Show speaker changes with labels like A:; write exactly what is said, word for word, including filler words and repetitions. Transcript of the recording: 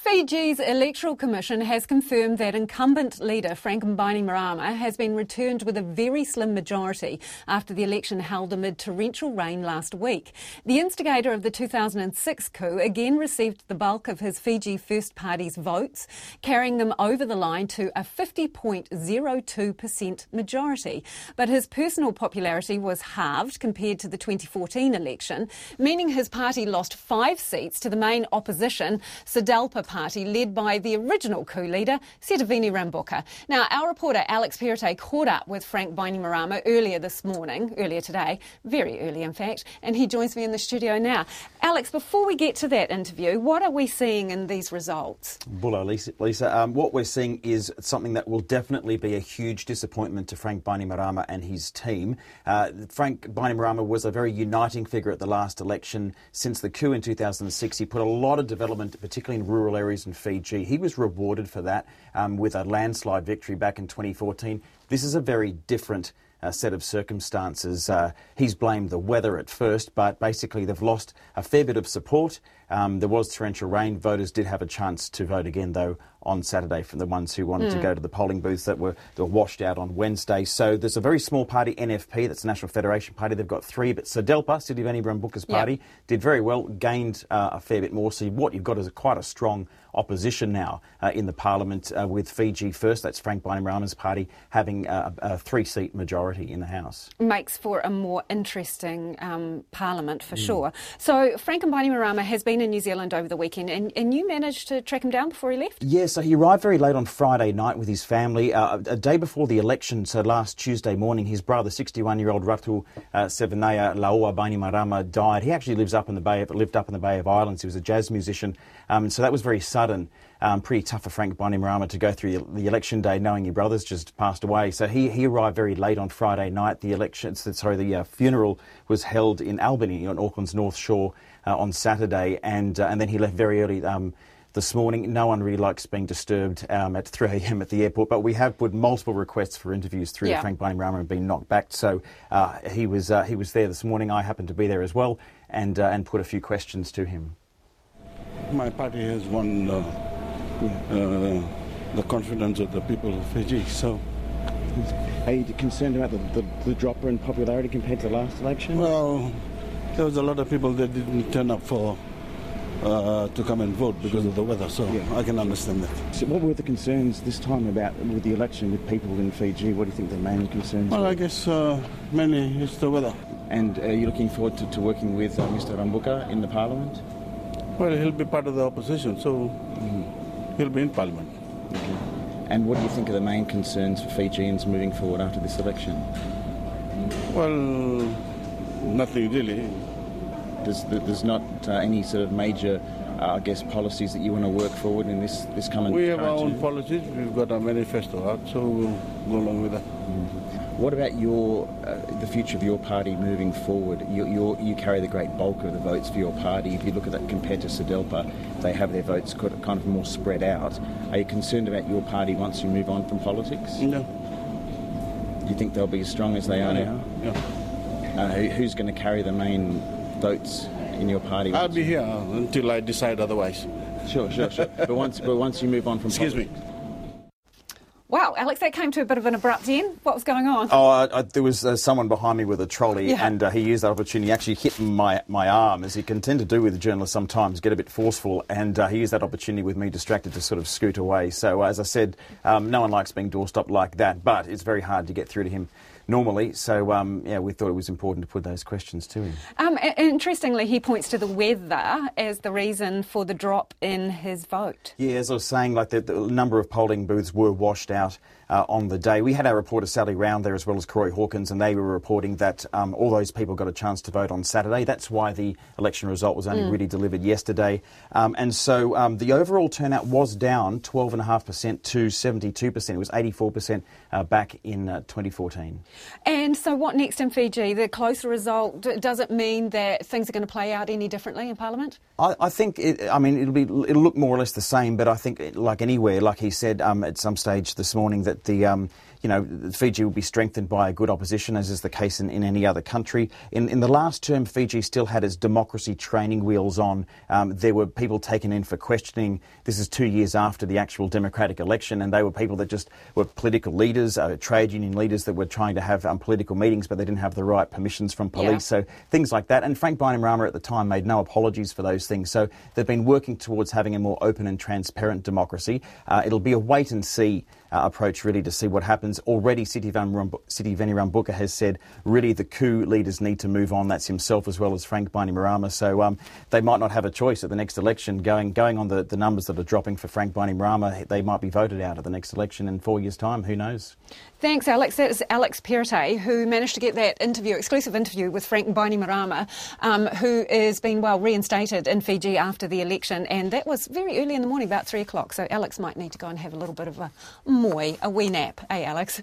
A: Fiji's Electoral Commission has confirmed that incumbent leader Frank Bainimarama has been returned with a very slim majority after the election held amid torrential rain last week. The instigator of the two thousand six coup again received the bulk of his Fiji First Party's votes, carrying them over the line to a fifty point zero two percent majority. But his personal popularity was halved compared to the twenty fourteen election, meaning his party lost five seats to the main opposition, SEDELPA Party, led by the original coup leader, Sitiveni Rabuka. Now, our reporter Alex Perrottet caught up with Frank Bainimarama earlier this morning, earlier today, very early in fact, and he joins me in the studio now. Alex, before we get to that interview, what are we seeing in these results?
B: Bullo, Lisa. Lisa um, what we're seeing is something that will definitely be a huge disappointment to Frank Bainimarama and his team. Uh, Frank Bainimarama was a very uniting figure at the last election. Since the coup in two thousand six, he put a lot of development, particularly in rural areas in Fiji. He was rewarded for that um, with a landslide victory back in twenty fourteen. This is a very different uh, set of circumstances. Uh, he's blamed the weather at first, but basically they've lost a fair bit of support. Um, there was torrential rain. Voters did have a chance to vote again, though, on Saturday from the ones who wanted mm. to go to the polling booths that were, that were washed out on Wednesday. So there's a very small party, N F P, that's the National Federation Party. They've got three, but SEDELPA, Sitiveni Rabuka's party, yep. did very well, gained uh, a fair bit more. So what you've got is a, quite a strong opposition now uh, in the parliament uh, with Fiji First, that's Frank Bainimarama's party, having a, a three-seat majority in the House.
A: Makes for a more interesting um, parliament for mm. sure. So Frank Bainimarama has been in New Zealand over the weekend, and, and you managed to track him down before he left?
B: Yes, so he arrived very late on Friday night with his family. Uh, a day before the election, so last Tuesday morning, his brother, sixty-one-year-old Ratu uh, Sevenaya Laoa Bainimarama, died. He actually lives up in the Bay of, lived up in the Bay of Islands. He was a jazz musician, um, so that was very sudden. Um, pretty tough for Frank Bainimarama to go through the, the election day knowing your brother's just passed away. So he, he arrived very late on Friday night. The election, sorry, the uh, funeral was held in Albany on Auckland's North Shore uh, on Saturday, and uh, and then he left very early um, this morning. No one really likes being disturbed um, at three a m at the airport, but we have put multiple requests for interviews through yeah. Frank Bainimarama and been knocked back. So uh, he was uh, he was there this morning. I happened to be there as well, and uh, and put a few questions to him.
C: My party has won uh, uh, the confidence of the people of Fiji. So,
D: are you concerned about the, the, the drop in popularity compared to the last election?
C: Well, there was a lot of people that didn't turn up for uh, to come and vote because of the weather. So yeah. I can understand that.
D: So, what were the concerns this time about with the election with people in Fiji? What do you think the main concerns
C: well,
D: were?
C: I guess uh, mainly it's the weather.
D: And are you looking forward to, to working with uh, Mister Rabuka in the Parliament?
C: Well, he'll be part of the opposition, so mm. he'll be in Parliament.
D: Okay. And what do you think are the main concerns for Fijians moving forward after this election?
C: Well, nothing really.
D: There's, there's not uh, any sort of major, uh, I guess, policies that you want to work forward in this, this coming
C: We have our own
D: term?
C: policies. We've got our manifesto out, so we'll go along with that.
D: Mm. What about your uh, the future of your party moving forward? You, you're, you carry the great bulk of the votes for your party. If you look at that compared to SEDELPA, they have their votes kind of more spread out. Are you concerned about your party once you move on from politics?
C: No.
D: Do you think they'll be as strong as they are
C: yeah.
D: now?
C: Yeah.
D: Uh, who, who's going to carry the main votes in your party?
C: I'll be here until I decide otherwise.
D: Sure, sure, sure. but once, but once you move on from
C: Excuse
D: politics...
C: me.
A: Wow, Alex, that came to a bit of an abrupt end. What was going on?
B: Oh, uh, uh, there was uh, someone behind me with a trolley,
A: yeah.
B: and uh, he used that opportunity. He actually hit my, my arm, as he can tend to do with journalists sometimes, get a bit forceful, and uh, he used that opportunity with me distracted to sort of scoot away. So, uh, as I said, um, no one likes being doorstopped like that, but it's very hard to get through to him normally. So, um, yeah, we thought it was important to put those questions to him.
A: Um, interestingly, he points to the weather as the reason for the drop in his vote.
B: Yeah, as I was saying, like the, the number of polling booths were washed out uh, on the day. We had our reporter Sally Round there as well as Corey Hawkins, and they were reporting that um, all those people got a chance to vote on Saturday. That's why the election result was only mm. really delivered yesterday. Um, and so um, the overall turnout was down twelve point five percent to seventy-two percent. It was eighty-four percent uh, back in uh, twenty fourteen.
A: And so what next in Fiji? The closer result, does it mean that things are going to play out any differently in Parliament?
B: I, I think, it, I mean, it'll be it'll look more or less the same, but I think, like anywhere, like he said um, at some stage this morning, that the um, you know Fiji will be strengthened by a good opposition, as is the case in, in any other country. In in the last term, Fiji still had its democracy training wheels on. Um, there were people taken in for questioning. This is two years after the actual democratic election, and they were people that just were political leaders, uh, trade union leaders that were trying to have um, political meetings, but they didn't have the right permissions from police. Yeah. So things like that. And Frank Bainimarama at the time made no apologies for those things. So they've been working towards having a more open and transparent democracy. Uh, it'll be a wait and see uh, approach really to see what happens. Already Siti Venirambuka has said really the coup leaders need to move on. That's himself as well as Frank Bainimarama. So um, they might not have a choice at the next election. Going going on the, the numbers that are dropping for Frank Bainimarama, they might be voted out at the next election in four years' time. Who knows?
A: Thanks, Alex. That is Alex Perrottet, who managed to get that interview, exclusive interview with Frank Bainimarama, um, who is being, well, reinstated in Fiji after the election. And that was very early in the morning, about three o'clock. So Alex might need to go and have a little bit of a moi, a wee nap. Eh, Alex?